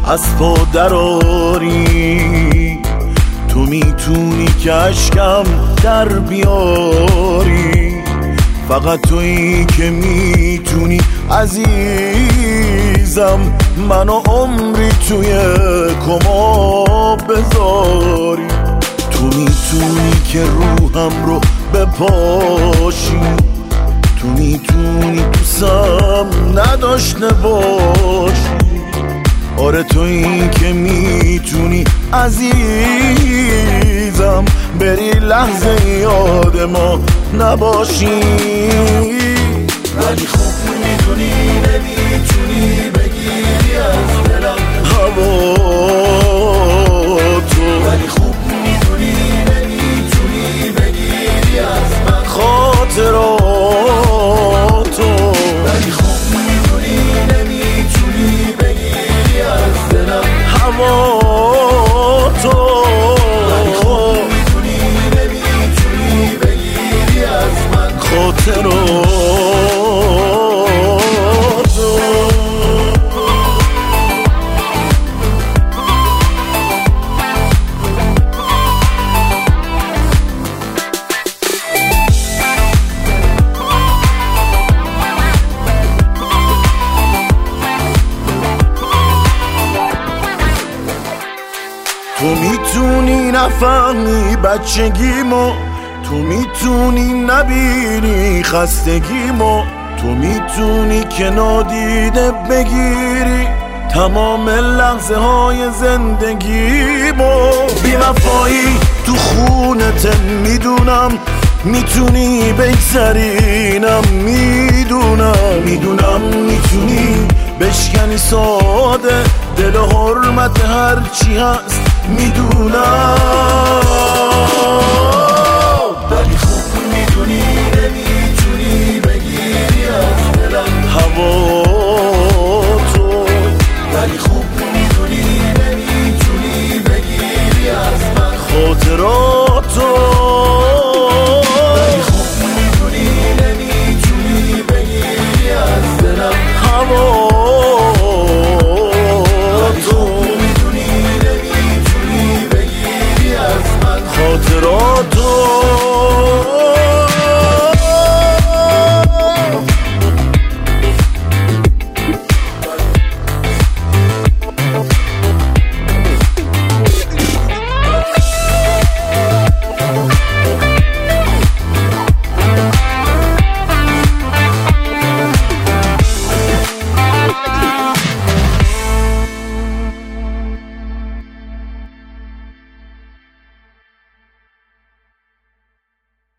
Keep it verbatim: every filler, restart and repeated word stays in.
از پا دراری، تو میتونی که اشکم در بیاری، فقط تویی که میتونی عزیزم منو عمری توی کما بذاری. تو میتونی که روحم رو بپاشی، تو میتونی دوستم نداشته باشی، آره تویی که میتونی عزیزم بری لحظه یاد ما نباشی. ولی خوب میدونی نمیتونی بگیری از دلم هوا تو، ولی خوب میدونی نمیتونی بگیری از من خاطراتو، ولی خوب میدونی نمیتونی بگیری از دلم هوا تو، ولی خوب میدونی نمیتونی بگیری از من خاطراتو. تو میتونی نفهمی بچگیمو، تو میتونی نبینی خستگیمو، تو میتونی که نادیده بگیری تمام لحظه های زندگیمو. بی وفایی تو خونت میدونم، میتونی بگذرینم میدونم، میدونم میتونی بشکنی ساده دل و حرمت هرچی هست میدونم.